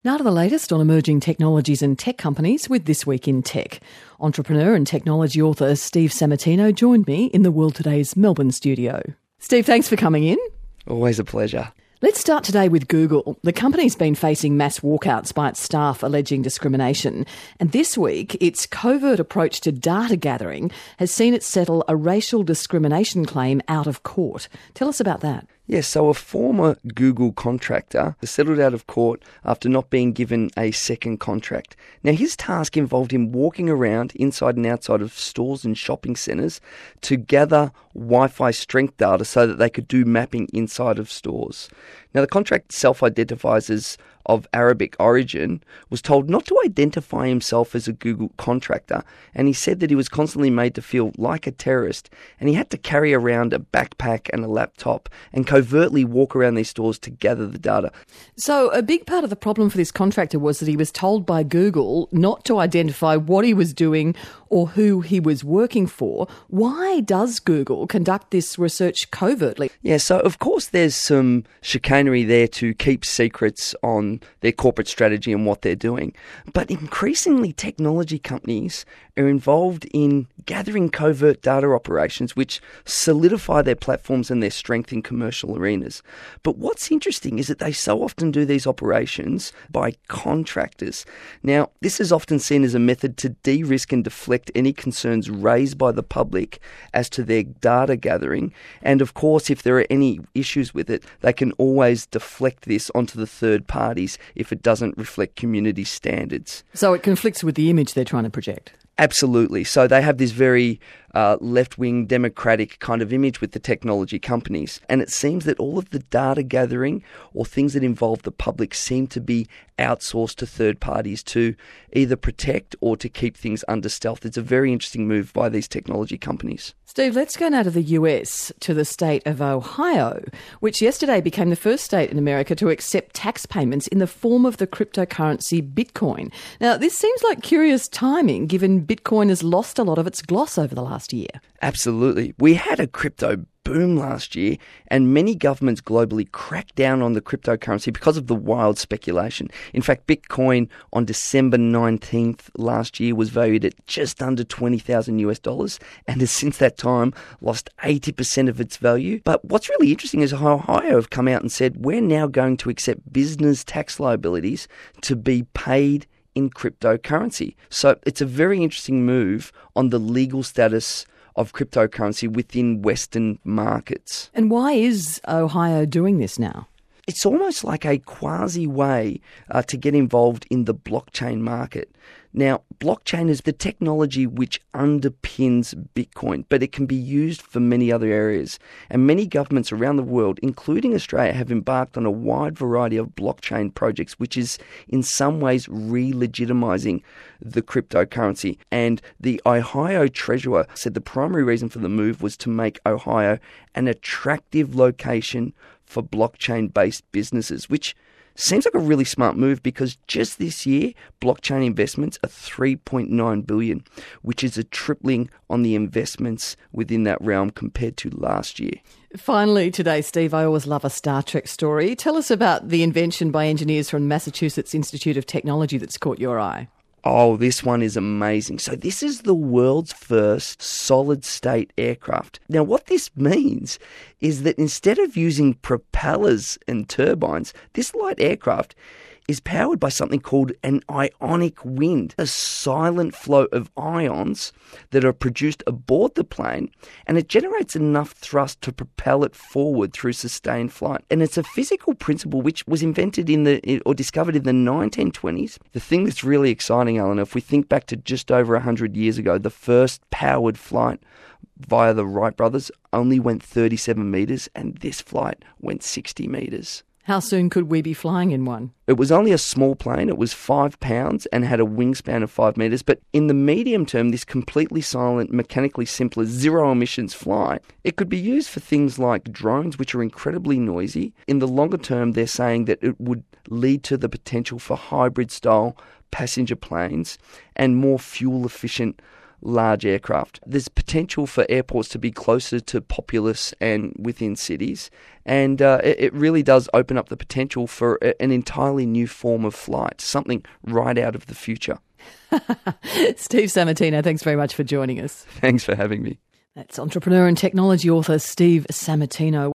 Now to the latest on emerging technologies and tech companies with This Week in Tech. Entrepreneur and technology author Steve Sammartino joined me in the World Today's Melbourne studio. Steve, thanks for coming in. Always a pleasure. Let's start today with Google. The company's been facing mass walkouts by its staff alleging discrimination. And this week, its covert approach to data gathering has seen it settle a racial discrimination claim out of court. Tell us about that. Yes, so a former Google contractor settled out of court after not being given a second contract. Now, his task involved him walking around inside and outside of stores and shopping centres to gather Wi-Fi strength data so that they could do mapping inside of stores. Now, the contract self-identifies as of Arabic origin, was told not to identify himself as a Google contractor, and he said that he was constantly made to feel like a terrorist, and he had to carry around a backpack and a laptop and covertly walk around these stores to gather the data. So a big part of the problem for this contractor was that he was told by Google not to identify what he was doing or who he was working for. Why does Google conduct this research covertly? Yeah, so of course there's some chicanery there to keep secrets on their corporate strategy and what they're doing. But increasingly, technology companies are involved in gathering covert data operations which solidify their platforms and their strength in commercial arenas. But what's interesting is that they so often do these operations by contractors. Now, this is often seen as a method to de-risk and deflect any concerns raised by the public as to their data gathering. And of course, if there are any issues with it, they can always deflect this onto the third parties if it doesn't reflect community standards. So it conflicts with the image they're trying to project. Absolutely. So they have this very left-wing democratic kind of image with the technology companies. And it seems that all of the data gathering or things that involve the public seem to be outsourced to third parties to either protect or to keep things under stealth. It's a very interesting move by these technology companies. Steve, let's go now to the US, to the state of Ohio, which yesterday became the first state in America to accept tax payments in the form of the cryptocurrency Bitcoin. Now, this seems like curious timing, given Bitcoin has lost a lot of its gloss over the last year. Absolutely. We had a crypto boom last year, and many governments globally cracked down on the cryptocurrency because of the wild speculation. In fact, Bitcoin on December 19th last year was valued at just under $20,000 and has since that time lost 80% of its value. But what's really interesting is Ohio have come out and said, we're now going to accept business tax liabilities to be paid in cryptocurrency. So it's a very interesting move on the legal status of cryptocurrency within Western markets. And why is Ohio doing this now? It's almost like a quasi way to get involved in the blockchain market. Now, blockchain is the technology which underpins Bitcoin, but it can be used for many other areas. And many governments around the world, including Australia, have embarked on a wide variety of blockchain projects, which is in some ways re-legitimizing the cryptocurrency. And the Ohio Treasurer said the primary reason for the move was to make Ohio an attractive location for blockchain-based businesses, which seems like a really smart move because just this year, blockchain investments are $3.9 billion, which is a tripling on the investments within that realm compared to last year. Finally today, Steve, I always love a Star Trek story. Tell us about the invention by engineers from Massachusetts Institute of Technology that's caught your eye. Oh, this one is amazing. So this is the world's first solid-state aircraft. Now, what this means is that instead of using propellers and turbines, this light aircraft is powered by something called an ionic wind, a silent flow of ions that are produced aboard the plane, and it generates enough thrust to propel it forward through sustained flight. And it's a physical principle which was invented or discovered in the 1920s. The thing that's really exciting, Alan, if we think back to just over 100 years ago, the first powered flight via the Wright brothers only went 37 metres, and this flight went 60 metres. How soon could we be flying in one? It was only a small plane. It was 5 pounds and had a wingspan of 5 metres. But in the medium term, this completely silent, mechanically simpler, zero-emissions flight, it could be used for things like drones, which are incredibly noisy. In the longer term, they're saying that it would lead to the potential for hybrid-style passenger planes and more fuel-efficient large aircraft. There's potential for airports to be closer to populace and within cities, and it really does open up the potential for an entirely new form of flight, something right out of the future. Steve Sammartino, thanks very much for joining us. Thanks for having me. That's entrepreneur and technology author Steve Sammartino.